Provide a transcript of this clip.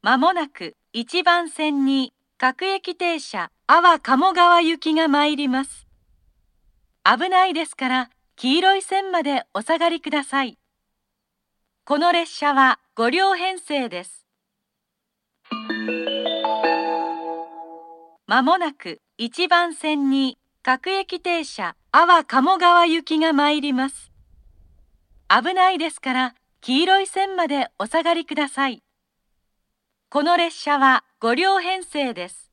まもなく1番線に各駅停車阿波鴨川行きが参ります。危ないですから黄色い線までお下がりください。この列車は5両編成です。まもなく1番線に各駅停車阿波鴨川行きが参ります。危ないですから黄色い線までお下がりください。この列車は5両編成です。